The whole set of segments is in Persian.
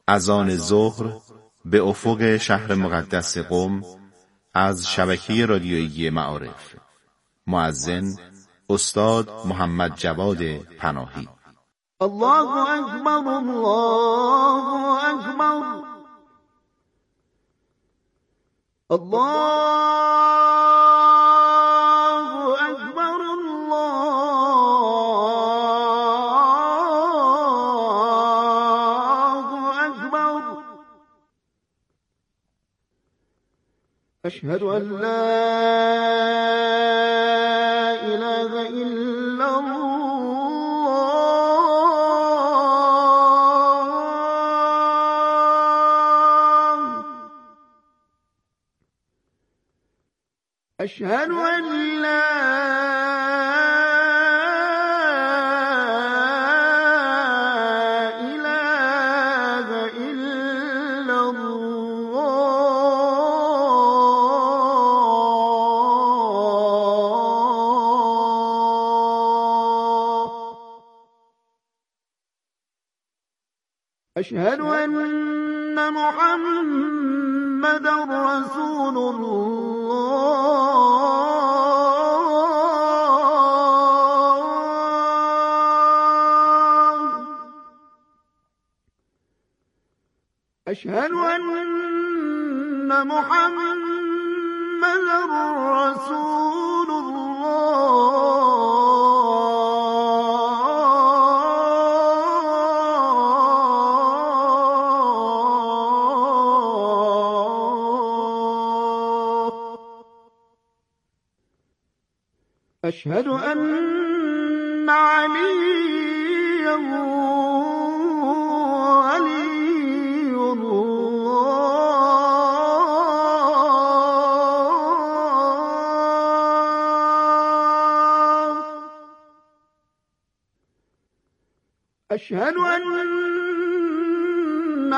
اذان ظهر به افق شهر مقدس قم از شبکه رادیویی معارف. مؤذن استاد محمد جواد پناهی. الله اکبر، الله اکبر، الله اکبر، الله اکبر. اشهد ان لا اله الا الله. اشهد ان لا اله الا الله. اشهد ان محمدا رسول الله. اشهد ان محمدا رسول الله. اشهد ان عليا ولي الله. اشهد ان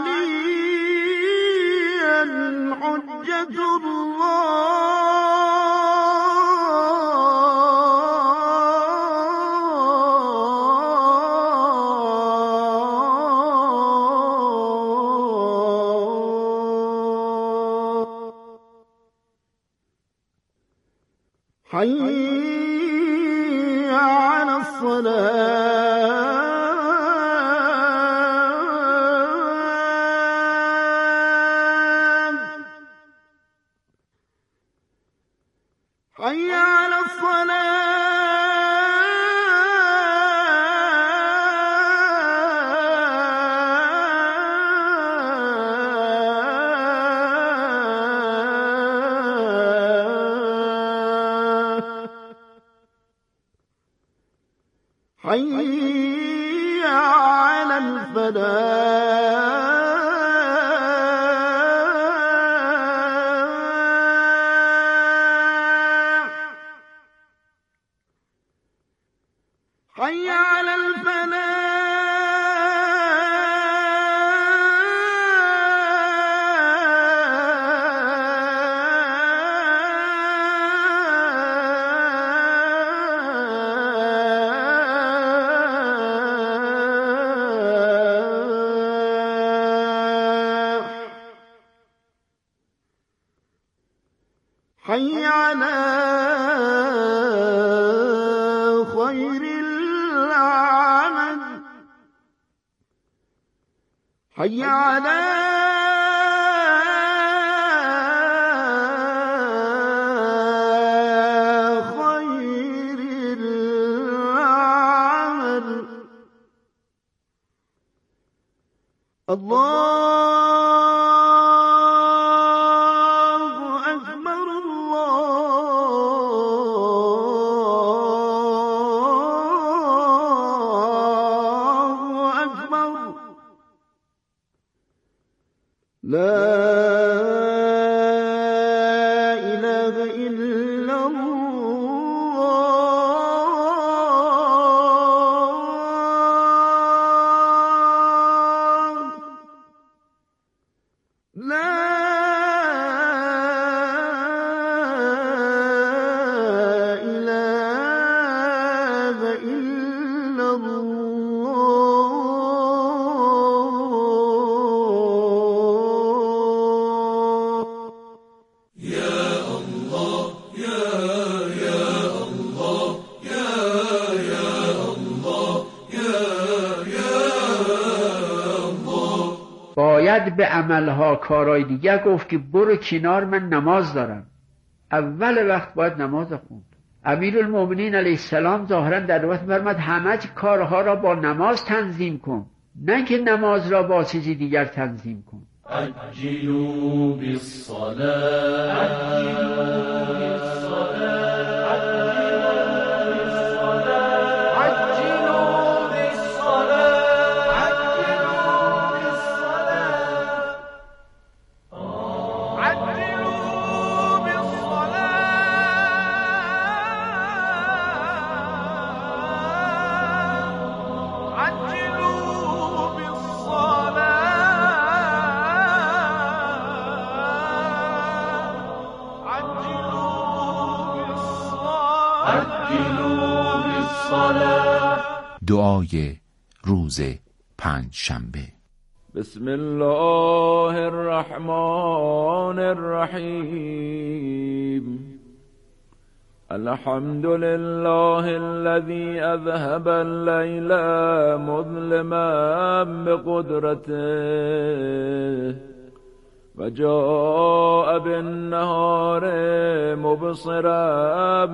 عليا حجة الله. حي على الصلاة. حي على الصلاة. حي على الفلاح. حي على الفلاح. حي على خير العمل. حي على خير العمل. الله أكبر، الله أكبر. لا إله إلا الله. لا إله إلا الله. زد به عملها کارهای دیگه، گفت که برو کنار، من نماز دارم. اول وقت باید نماز خوند. امیرالمومنین علیه السلام ظاهرا در روایت فرمود همه کارها را با نماز تنظیم کن، نه که نماز را با چیزی دیگر تنظیم کن. عجلوا بالصلاة عجلوا بالصلاة دعای روز پنجشنبه. بسم الله الرحمن الرحیم. الحمد لله الذي اذهب الليل مظلما بقدرته وجاء بالنهار مبصرا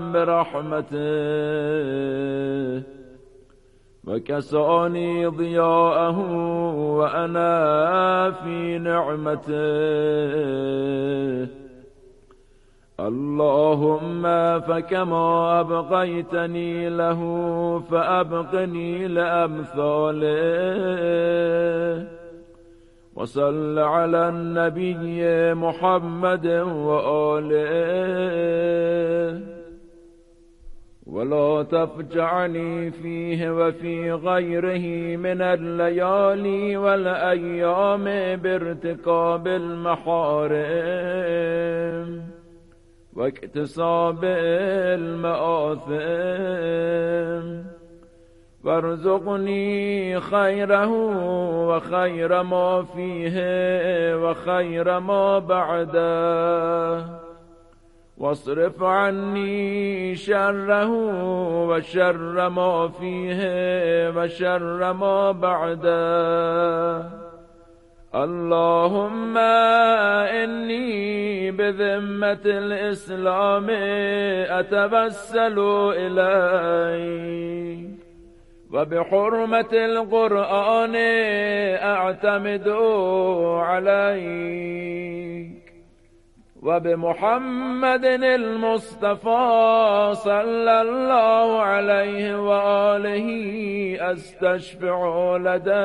برحمته وكساني ضياءه وأنا في نعمته. اللهم فكما أبقيتني له فأبقني لأمثاله. وصل على النبي محمد وآله ولا تفجعني فيه وفي غيره من الليالي والأيام بارتكاب المحارم واكتساب المآثم، وارزقني خيره وخير ما فيه وخير ما بعده، واصرف عني شره وشر ما فيه وشر ما بعده. اللهم إني بذمة الإسلام أتوسل إليك، وبحرمة القرآن أعتمد عليك، وبمحمد المصطفى صلى الله عليه وآله أستشفع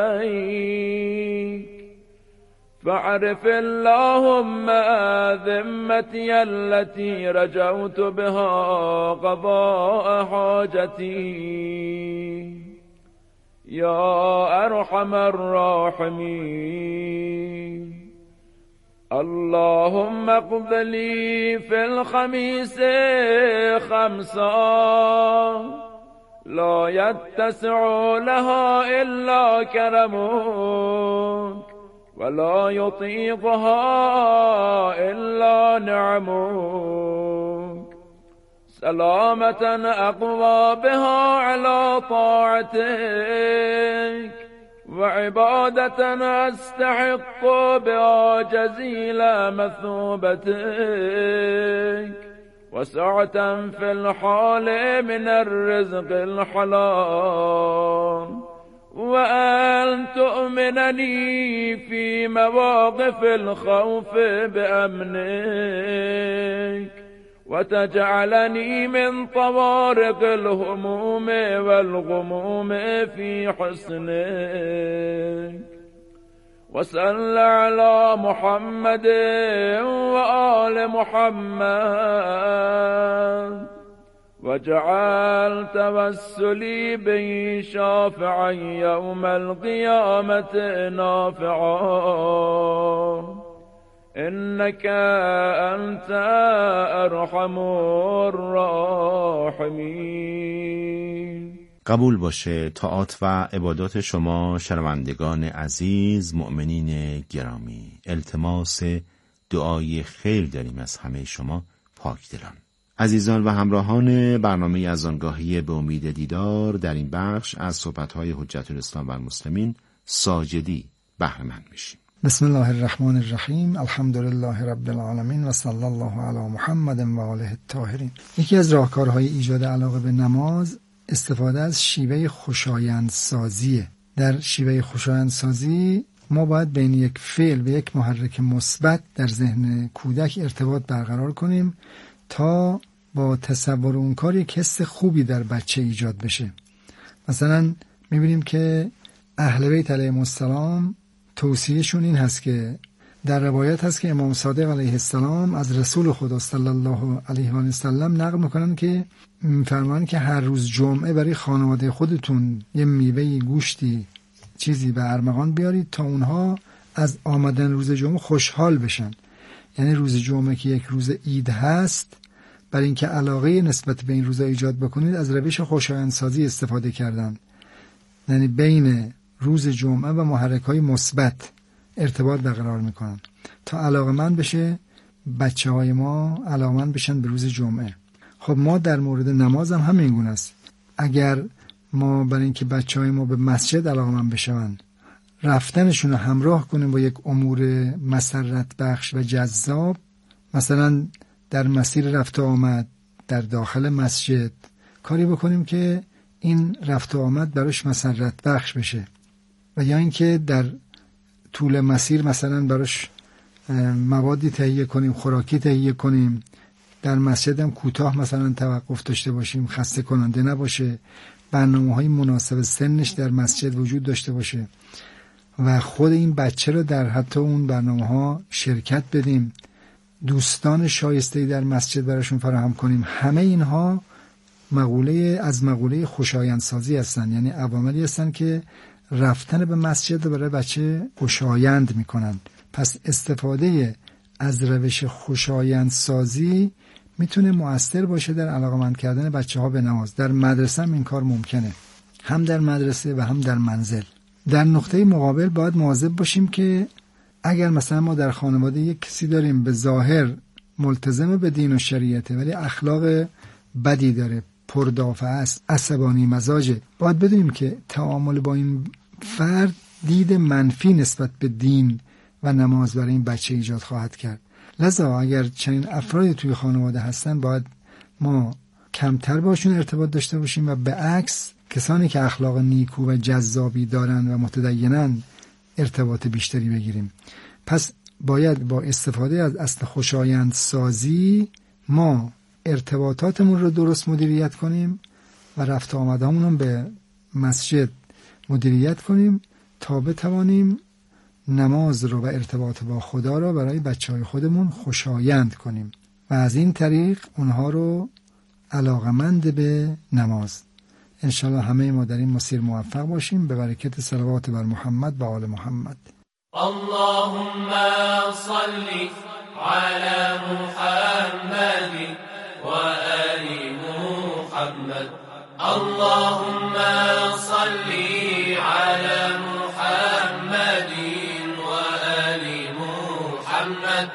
لديك. فاعرف اللهم ذمتي التي رجوت بها قضاء حاجتي يا أرحم الراحمين. اللهم اقض لي في الخميس خمسا لا يتسع لها إلا كرمك ولا يطيقها إلا نعمك، سلامة أقوى بها على طاعتك، وعبادة أستحق بها جزيل مثوبتك، وسعة في الحال من الرزق الحلال، وأن تؤمنني في مواقف الخوف بأمنك، وتجعلني من طوارق الهموم والغموم في حسنك. وصل على محمد وآل محمد، وجعل توسلي به شافعا يوم القيامة نافعا، إنك أنت أرحم الراحمين. قبول باشه طاعات و عبادات شما شنوندگان عزیز، مؤمنین گرامی. التماس دعای خیر داریم از همه شما پاکدلان. عزیزان و همراهان برنامه اذانگاهی به امید دیدار، در این بخش از صحبت‌های حجت الاسلام و المسلمین ساجدی بهره مند میشیم. بسم الله الرحمن الرحیم. الحمد لله رب العالمین و صلی الله علی محمد و آله الطاهرین. یکی از راهکارهای ایجاد علاقه به نماز استفاده از شیوه خوشایندسازیه. در شیوه خوشایندسازی ما باید بین یک فعل و یک محرک مثبت در ذهن کودک ارتباط برقرار کنیم تا با تصور اون کار یک حس خوبی در بچه ایجاد بشه. مثلا می‌بینیم که اهل بیت علیهم السلام توصیهشون این هست که در روایت هست که امام صادق علیه السلام از رسول خدا صلی الله علیه و سلم نقل میکنن که میفرمان که هر روز جمعه برای خانواده خودتون یه میوه، گوشتی، چیزی به ارمغان بیارید تا اونها از آمدن روز جمعه خوشحال بشن. یعنی روز جمعه که یک روز عید هست، برای اینکه علاقه نسبت به این روزا ایجاد بکنید از روش خوشایندسازی استفاده کردن. یعنی بین روز جمعه و محرک‌های مثبت ارتباط برقرار میکنن تا علاقه‌مند بشه بچه‌های ما، علاقه‌مند بشن به روز جمعه. خب ما در مورد نماز هم همین گونه است. اگر ما برای اینکه بچه‌های ما به مسجد علاقه‌مند بشن رفتنشون رو همراه کنیم با یک امور مسرت بخش و جذاب، مثلا در مسیر رفت و آمد در داخل مسجد کاری بکنیم که این رفت و آمد براش مسرت بخش بشه، و یا اینکه در طول مسیر مثلا براش موادی تهیه کنیم، خوراکی تهیه کنیم، در مسجد هم کوتاه مثلا توقف داشته باشیم، خسته کننده نباشه، برنامه‌های مناسب سنش در مسجد وجود داشته باشه و خود این بچه رو در حتی اون برنامه‌ها شرکت بدیم، دوستان شایسته‌ای در مسجد براشون فراهم کنیم. همه اینها مقوله خوشایندسازی هستن، یعنی عواملی هستن که رفتن به مسجد رو برای بچه خوشایند میکنن. پس استفاده از روش خوشایندسازی میتونه مؤثر باشه در علاقه‌مند کردن بچه ها به نماز. در مدرسه هم این کار ممکنه، هم در مدرسه و هم در منزل. در نقطه مقابل باید مواظب باشیم که اگر مثلا ما در خانواده یک کسی داریم به ظاهر ملتزم به دین و شریعته ولی اخلاق بدی داره، پردافعه است، عصبانی مزاجه، باید بدونیم که تعامل با این فرد دید منفی نسبت به دین و نماز برای این بچه ایجاد خواهد کرد. لذا اگر چنین افرادی توی خانواده هستن باید ما کمتر باشون ارتباط داشته باشیم و به عکس کسانی که اخلاق نیکو و جذابی دارن و متدینن ارتباط بیشتری بگیریم. پس باید با استفاده از اصل خوشایندسازی ما ارتباطاتمون رو درست مدیریت کنیم و رفت و آمدامون به مسجد مدیریت کنیم تا بتوانیم نماز رو و ارتباط با خدا رو برای بچه‌های خودمون خوشایند کنیم و از این طریق اونها رو علاقمند به نماز. انشالله همه ما در این مسیر موفق باشیم به برکت صلوات بر محمد و آل محمد. اللهم صل على محمد وآل محمد. اللهم صل على محمد وآل محمد.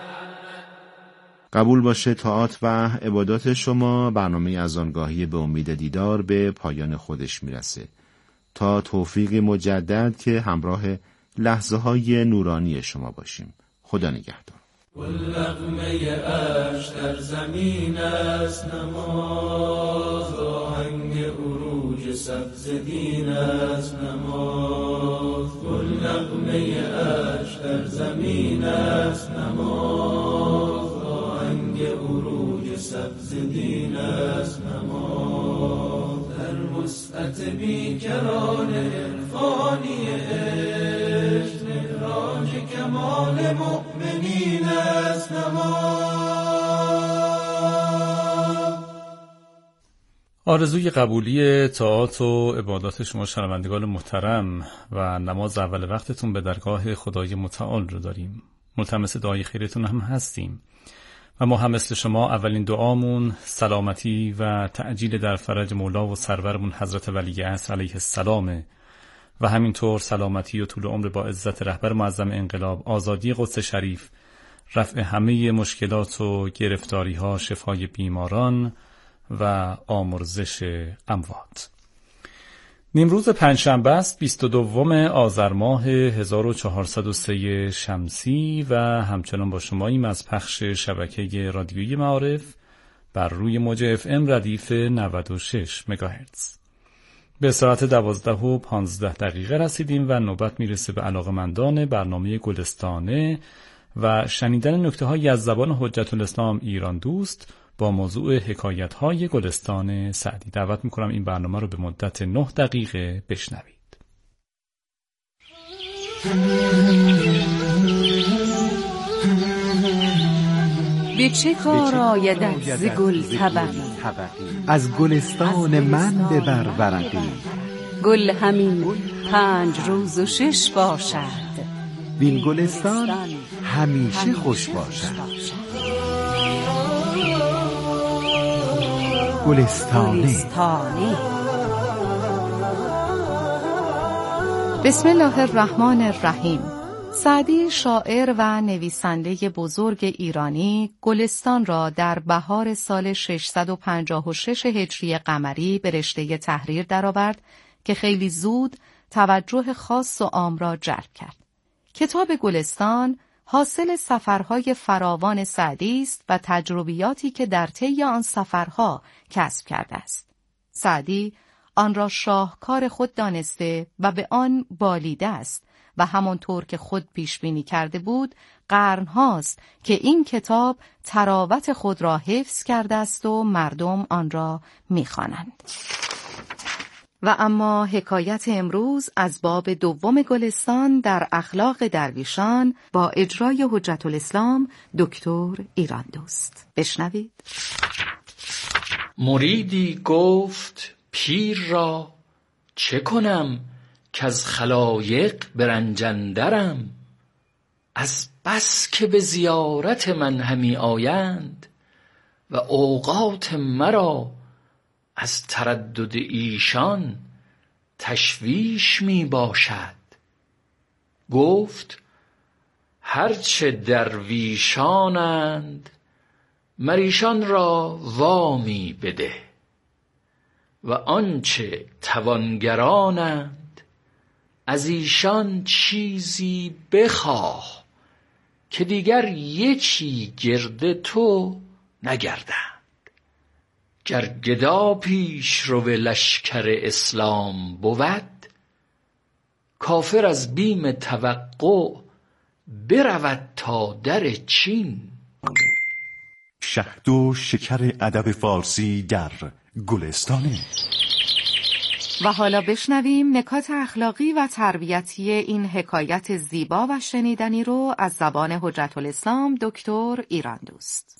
قبول باشه طاعات و عبادات شما. برنامه اذانگاهی به امید دیدار به پایان خودش میرسه. تا توفیق مجدد که همراه لحظه های نورانی شما باشیم. خدا نگهدار. والنغمه اش در زمین است نماز، آهنگ عروج سبز دین است نماز. والنغمه اش در زمین است نماز، آهنگ عروج سبز دین است نماز. در وسعت بیکران عرفانی عشق، معراج کمال مؤمنین است نماز. آرزوی قبولی طاعات و عبادات شما شنوندگان محترم و نماز اول وقتتون به درگاه خدای متعال رو داریم. ملتمس دعای خیرتون هم هستیم و ما هم مثل شما اولین دعامون سلامتی و تعجیل در فرج مولا و سرورمون حضرت ولیعصر علیه السلام و همینطور سلامتی و طول عمر با عزت رهبر معظم انقلاب، آزادی قدس شریف، رفع همه مشکلات و گرفتاری ها، شفای بیماران و آمرزش اموات. نیمروز پنجشنبه است 22 آذر ماه 1403 شمسی و همچنان با شماییم از پخش شبکه رادیویی معارف بر روی موج FM ردیف 96 مگاهرتز. به ساعت 12:15 رسیدیم و نوبت میرسه به علاقمندان برنامه گلستانه و شنیدن نکته‌هایی از زبان حجت الاسلام ایران دوست با موضوع حکایت‌های گلستان سعدی. دعوت می‌کنم این برنامه رو به مدت 9 دقیقه بشنوید. به چه کار آیدت ز گل طبقی، از گلستان من ببر ورقی. گل همین 5 روز و 6 باشد، وین گلستان همیشه خوش باشد. گلستانه. بسم الله الرحمن الرحیم. سعدی شاعر و نویسنده بزرگ ایرانی گلستان را در بهار سال 656 هجری قمری به رشته تحریر درآورد که خیلی زود توجه خاص و عام را جلب کرد. کتاب گلستان حاصل سفرهای فراوان سعدی است و تجربیاتی که در طی آن سفرها کسب کرده است. سعدی آن را شاهکار خود دانسته و به آن بالیده است و همانطور که خود پیش بینی کرده بود قرن‌هاست که این کتاب تراوت خود را حفظ کرده است و مردم آن را می‌خوانند. و اما حکایت امروز از باب دوم گلستان در اخلاق درویشان با اجرای حجت الاسلام دکتر ایران دوست. بشنوید. مریدی گفت پیر را چه کنم که از خلایق برنجندرم، از بس که به زیارت من همی آیند و اوقات مرا از تردد ایشان تشویش می باشد. گفت هرچه درویشانند مریشان را وامی بده و آنچه توانگرانند از ایشان چیزی بخواه که دیگر یکی گرد تو نگردند. گر گدا پیش رو لشکر اسلام بود، کافر از بیم توقع برود تا در چین. شهد و شکر ادب فارسی در گلستانه. و حالا بشنویم نکات اخلاقی و تربیتی این حکایت زیبا و شنیدنی رو از زبان حجت الاسلام دکتر ایران دوست.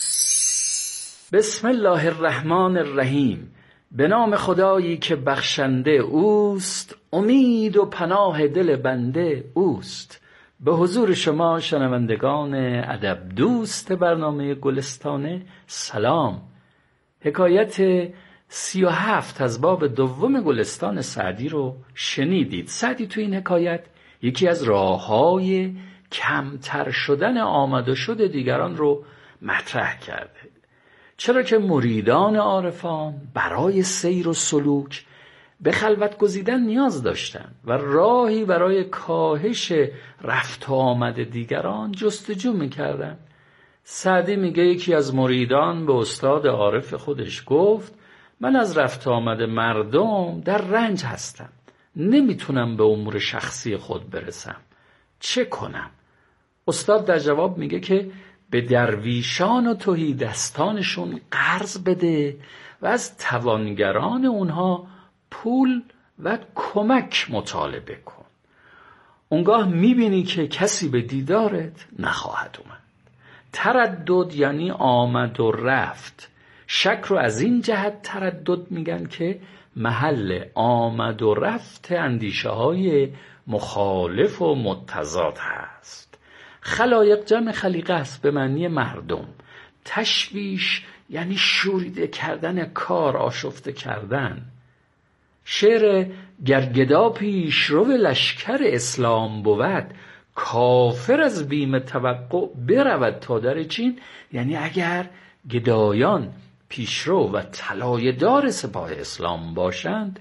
بسم الله الرحمن الرحیم. به نام خدایی که بخشنده اوست، امید و پناه دل بنده اوست. به حضور شما شنوندگان ادب دوست برنامه گلستانه سلام. حکایت 37 از باب دوم گلستان سعدی رو شنیدید. سعدی تو این حکایت یکی از راه‌های کمتر شدن آمد و شد دیگران رو مطرح کرده، چرا که مریدان عارفان برای سیر و سلوک به خلوت گزیدن نیاز داشتند و راهی برای کاهش رفت و آمد دیگران جستجو می‌کردند. سعدی میگه یکی از مریدان به استاد عارف خودش گفت من از رفت و آمد مردم در رنج هستم، نمیتونم به امور شخصی خود برسم، چه کنم؟ استاد در جواب میگه که به درویشان و تهیدستانشون قرض بده و از توانگران اونها پول و کمک مطالبه کن. اونگاه میبینی که کسی به دیدارت نخواهد اومد. تردد یعنی آمد و رفت. شک رو از این جهت تردد میگن که محل آمد و رفت اندیشه های مخالف و متضاد هست. خلایق جمع خلیقه است به معنی مردم. تشویش یعنی شوریده کردن کار، آشفته کردن. شعر گر گدا پیش رو لشکر اسلام بود، کافر از بیم توقع برود تا در چین، یعنی اگر گدایان پیشرو و طلایه‌دار سپاه اسلام باشند،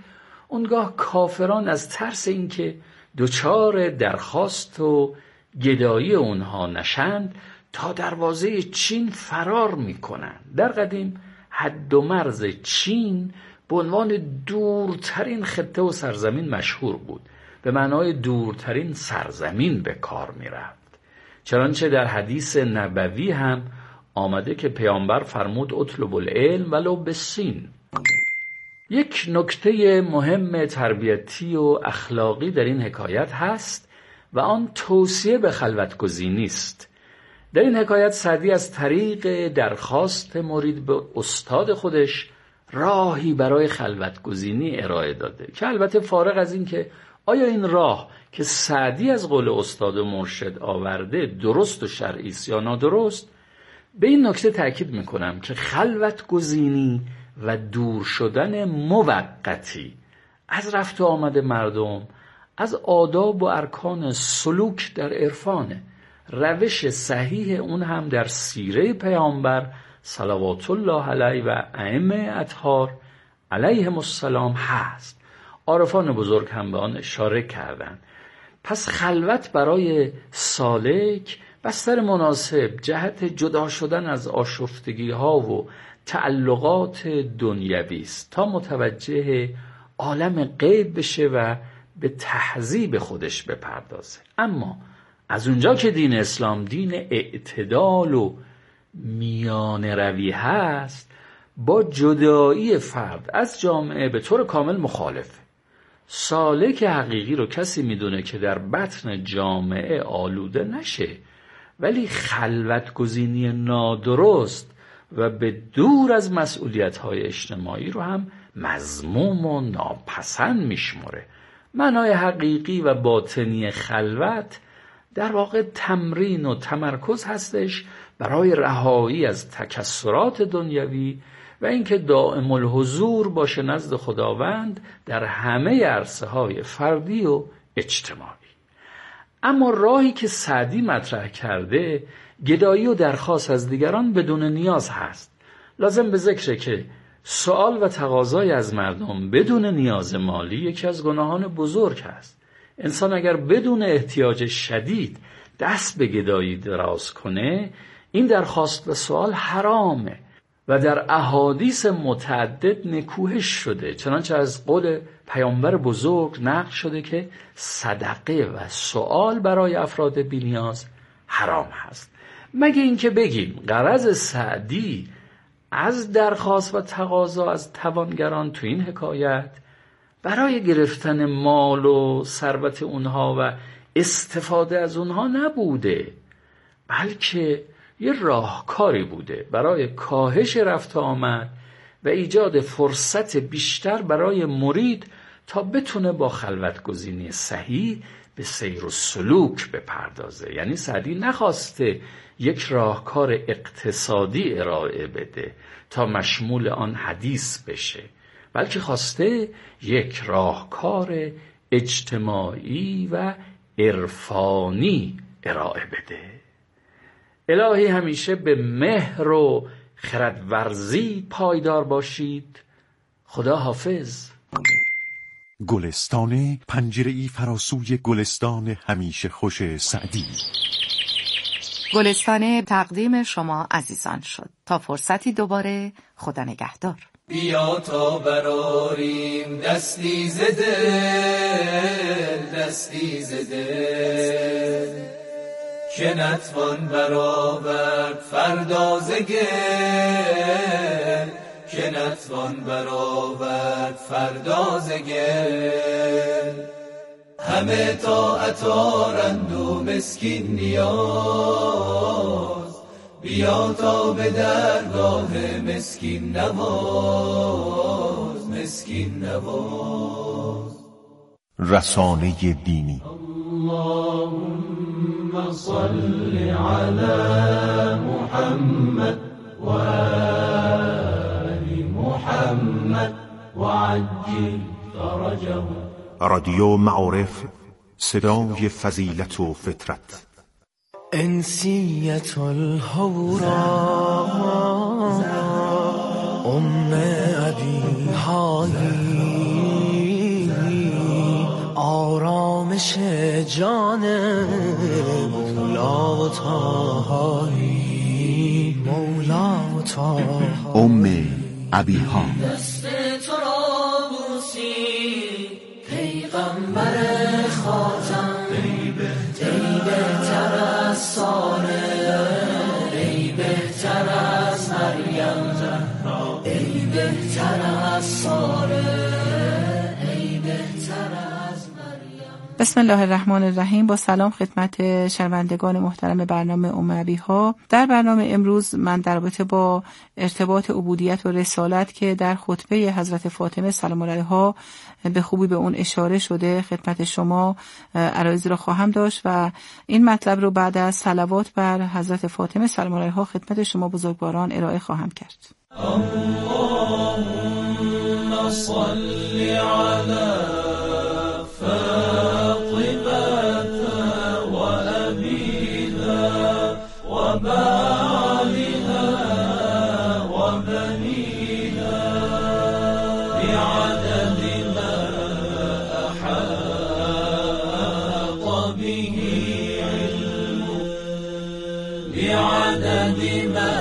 اونگاه کافران از ترس اینکه دچار درخواست و گدایی اونها نشند تا دروازه چین فرار میکنند. در قدیم حد و مرز چین به عنوان دورترین خطه و سرزمین مشهور بود. به معنای دورترین سرزمین به کار میرفت. چنانچه در حدیث نبوی هم آمده که پیامبر فرمود اطلب العلم ولو بالصین. یک نکته مهم تربیتی و اخلاقی در این حکایت هست و آن توصیه به خلوتگزینی است. در این حکایت سعدی از طریق درخواست مرید به استاد خودش راهی برای خلوتگزینی ارائه داده که البته فارغ از این که آیا این راه که سعدی از قول استاد و مرشد آورده درست و شرعی است یا نادرست، به این نکته تأکید میکنم که خلوتگزینی و دور شدن موقتی از رفت و آمد مردم، از آداب و ارکان سلوک در عرفانه. روش صحیح اون هم در سیره پیامبر صلوات الله علیه و ائمه اطهار علیهم السلام هست. عارفان بزرگ هم به آن اشاره کردند. پس خلوت برای سالک بستر مناسب جهت جدا شدن از آشفتگی ها و تعلقات دنیوی است تا متوجه عالم غیب بشه و به تهذیب خودش بپردازه. اما از اونجا که دین اسلام دین اعتدال و میان روی هست، با جدایی فرد از جامعه به طور کامل مخالفه. سالک حقیقی رو کسی میدونه که در بطن جامعه آلوده نشه، ولی خلوتگزینی نادرست و به دور از مسئولیت‌های اجتماعی رو هم مذموم و ناپسند میشمره. معنای حقیقی و باطنی خلوت در واقع تمرین و تمرکز هستش برای رهایی از تکثرات دنیوی و اینکه دائم الحضور باشه نزد خداوند در همه عرصه‌های فردی و اجتماعی. اما راهی که سعدی مطرح کرده گدایی و درخواست از دیگران بدون نیاز هست. لازم به ذکره که سوال و تقاضای از مردم بدون نیاز مالی یکی از گناهان بزرگ هست. انسان اگر بدون احتیاج شدید دست به گدایی دراز کنه، این درخواست و سوال حرامه و در احادیث متعدد نکوهش شده. چنانچه از قول پیامبر بزرگ نقل شده که صدقه و سوال برای افراد بی‌نیاز حرام هست. مگه اینکه بگیم غرض سعدی از درخواست و تقاضا از توانگران تو این حکایت برای گرفتن مال و ثروت اونها و استفاده از اونها نبوده، بلکه یه راهکاری بوده برای کاهش رفت و آمد و ایجاد فرصت بیشتر برای مرید تا بتونه با خلوتگزینی صحیح به سیر و سلوک بپردازه. یعنی سعدی نخواسته یک راهکار اقتصادی ارائه بده تا مشمول آن حدیث بشه، بلکه خواسته یک راهکار اجتماعی و عرفانی ارائه بده. الهی همیشه به مهر و خردورزی پایدار باشید. خدا حافظ. گلستان پنجره‌ای فراسوی گلستان همیشه خوش سعدی. گلستان تقدیم شما عزیزان شد. تا فرصتی دوباره، خدا نگهدار. بیا تا براریم دستی ز دل، دستی ز دل، که نتوان برآورد فردا ز گل، که نتوان برآورد فردا ز گل. همه طاعت آرند و مسکین نیاز، بیا تا به درگاه مسکین نواز، مسکین نواز. رسانه دینی. اللهم صل علی محمد و آل محمد و عجل فرجهم. رادیو معارف، صدای فضیلت و فطرت. انسیت الهورا ام ابی هایی آرامش جان مولا و طاهایی مولا و طاهایی ابیها دست تو را بوسی پیغمبر خاتم ای بهتر از صالح ای بهتر از مریم زهرا ای بهتر از صالح ای بهتر از مریم. بسم الله الرحمن الرحیم. با سلام خدمت شنوندگان محترم برنامه ابیها. در برنامه امروز من در رابطه با ارتباط عبودیت و رسالت که در خطبه حضرت فاطمه سلام الله علیها به خوبی به اون اشاره شده خدمت شما عرایض را خواهم داشت و این مطلب رو بعد از صلوات بر حضرت فاطمه سلام الله علیها خدمت شما بزرگواران ارائه خواهم کرد. اللهم صل علی فاطمه و ابیها و بعلها و بنیها بعدد ما احاط به علم بعدد ما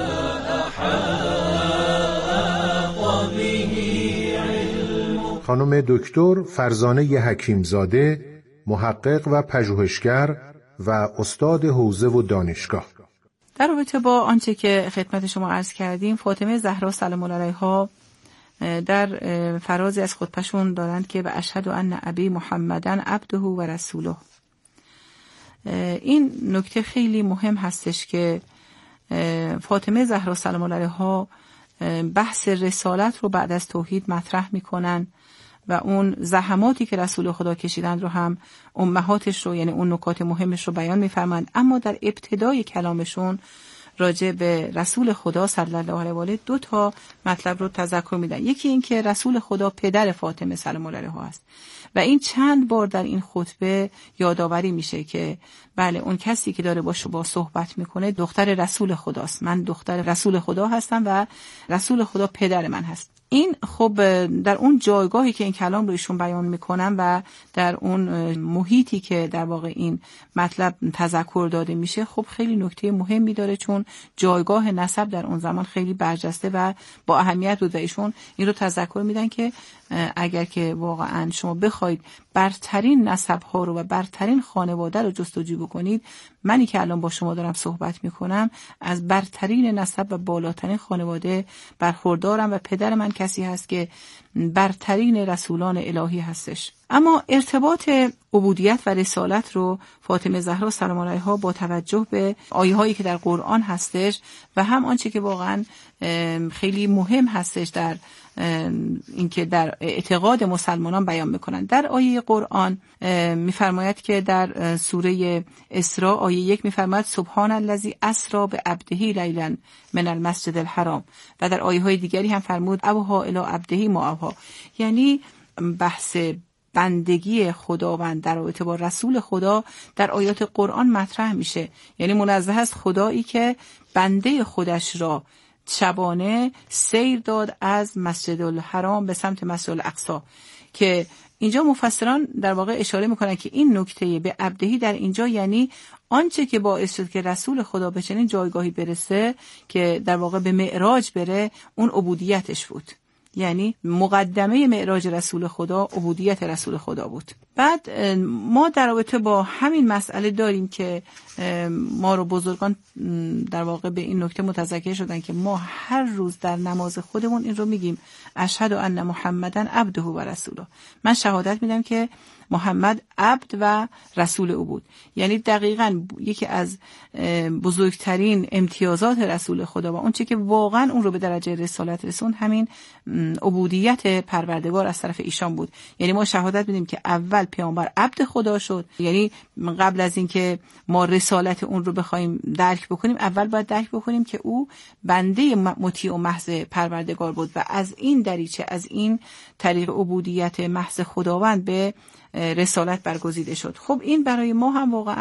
خانم دکتر فرزانه حکیمزاده، محقق و پژوهشگر و استاد حوزه و دانشگاه. در رابطه با آنچه که خدمت شما عرض کردیم، فاطمه زهرا سلام الله علیها در فرازی از خطبهشون دارند که و اشهد ان ابی محمدن عبده و رسوله. این نکته خیلی مهم هستش که فاطمه زهرا سلام الله علیها بحث رسالت رو بعد از توحید مطرح میکنن و اون زحماتی که رسول خدا کشیدن رو هم امهاتش رو یعنی اون نکات مهمش رو بیان میفرمایند، اما در ابتدای کلامشون راجع به رسول خدا صلی الله علیه و آله دو تا مطلب رو تذکر میدن. یکی این که رسول خدا پدر فاطمه سلام الله علیها است و این چند بار در این خطبه یادآوری میشه که بله اون کسی که داره با صحبت میکنه دختر رسول خداست، من دختر رسول خدا هستم و رسول خدا پدر من هست. این خب در اون جایگاهی که این کلام رو ایشون بیان میکنن و در اون محیطی که در واقع این مطلب تذکر داده میشه خب خیلی نکته مهمی داره، چون جایگاه نسب در اون زمان خیلی برجسته و با اهمیت بود و ایشون این رو تذکر میدن که اگر که واقعا شما بخواید برترین نسب ها رو و برترین خانواده رو جستجو بکنید، منی که الان با شما دارم صحبت میکنم از برترین نسب و بالاترین خانواده برخوردارم و پدر من کسی هست که برترین رسولان الهی هستش. اما ارتباط عبودیت و رسالت رو فاطمه زهرا سلام الله علیها با توجه به آیه‌هایی که در قرآن هستش و هم آنچه که واقعا خیلی مهم هستش در اینکه در اعتقاد مسلمانان بیان میکنن. در آیه قرآن میفرماید که در سوره اسراء آیه 1 میفرماید سبحان الذی اسری بعبده لیلا من المسجد الحرام و در آیه های دیگری هم فرمود اوحی الی عبده ما اوحی، یعنی بحث بندگی خداوند در رابطه با رسول خدا در آیات قرآن مطرح میشه، یعنی منزه است خدایی که بنده خودش را شبانه سیر داد از مسجد الحرام به سمت مسجد الاقصی، که اینجا مفسران در واقع اشاره میکنن که این نکته به عبدهی در اینجا یعنی آنچه که باعث شد که رسول خدا به چنین جایگاهی برسه که در واقع به معراج بره اون عبودیتش بود، یعنی مقدمه معراج رسول خدا عبودیت رسول خدا بود. بعد ما در رابطه با همین مسئله داریم که ما رو بزرگان در واقع به این نکته متذکر شدن که ما هر روز در نماز خودمون این رو میگیم اشهد ان محمدن عبده و رسوله، من شهادت میدم که محمد عبد و رسول او بود. یعنی دقیقاً یکی از بزرگترین امتیازات رسول خدا و اون چیزی که واقعاً اون رو به درجه رسالت رسوند همین عبودیت پروردگار از طرف ایشان بود. یعنی ما شهادت میدیم که اول پیامبر عبد خدا شد، یعنی قبل از اینکه ما رسالت اون رو بخوایم درک بکنیم اول باید درک بکنیم که او بنده مطیع و محض پروردگار بود و از این دریچه از این طریق عبودیت محض خداوند به رسالت برگزیده شد. خب این برای ما هم واقعا